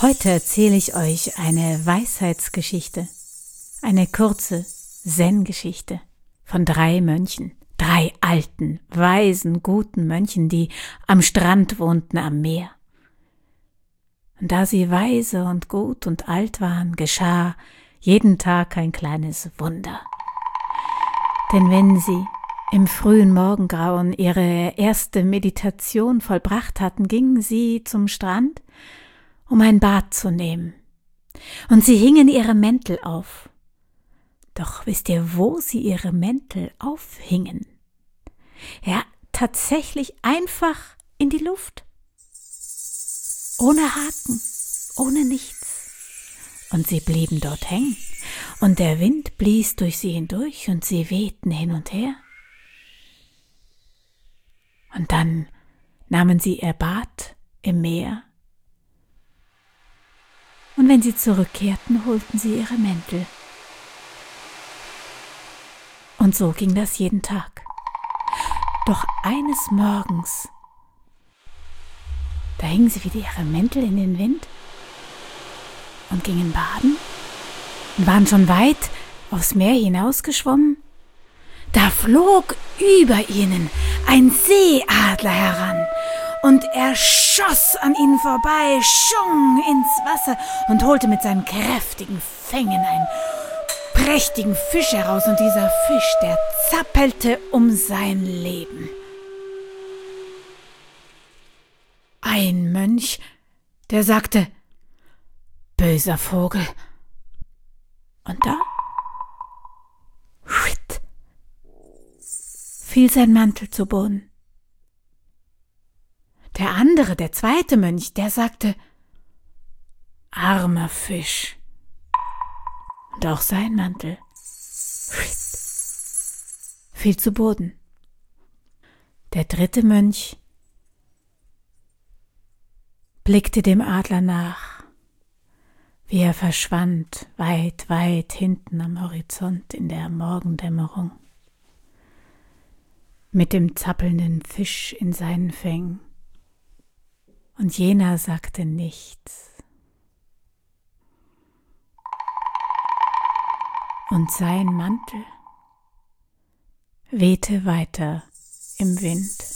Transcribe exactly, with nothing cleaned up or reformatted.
Heute erzähle ich euch eine Weisheitsgeschichte, eine kurze Zen-Geschichte von drei Mönchen, drei alten, weisen, guten Mönchen, die am Strand wohnten am Meer. Und da sie weise und gut und alt waren, geschah jeden Tag ein kleines Wunder. Denn wenn sie im frühen Morgengrauen ihre erste Meditation vollbracht hatten, gingen sie zum Strand, um ein Bad zu nehmen. Und sie hingen ihre Mäntel auf. Doch wisst ihr, wo sie ihre Mäntel aufhingen? Ja, tatsächlich einfach in die Luft. Ohne Haken, ohne nichts. Und sie blieben dort hängen. Und der Wind blies durch sie hindurch und sie wehten hin und her. Und dann nahmen sie ihr Bad im Meer. Und wenn sie zurückkehrten, holten sie ihre Mäntel. Und so ging das jeden Tag. Doch eines Morgens, da hingen sie wieder ihre Mäntel in den Wind und gingen baden und waren schon weit aufs Meer hinausgeschwommen. Da flog über ihnen ein Seeadler heran und er schoss an ihnen vorbei, schwung ins Wasser und holte mit seinen kräftigen Fängen einen prächtigen Fisch heraus. Und dieser Fisch, der zappelte um sein Leben. Ein Mönch, der sagte: »Böser Vogel.« Und da fiel sein Mantel zu Boden. Der andere, der zweite Mönch, der sagte: »Armer Fisch.« Und auch sein Mantel fiel zu Boden. Der dritte Mönch blickte dem Adler nach, wie er verschwand, weit, weit hinten am Horizont in der Morgendämmerung, mit dem zappelnden Fisch in seinen Fängen. Und jener sagte nichts. Und sein Mantel wehte weiter im Wind.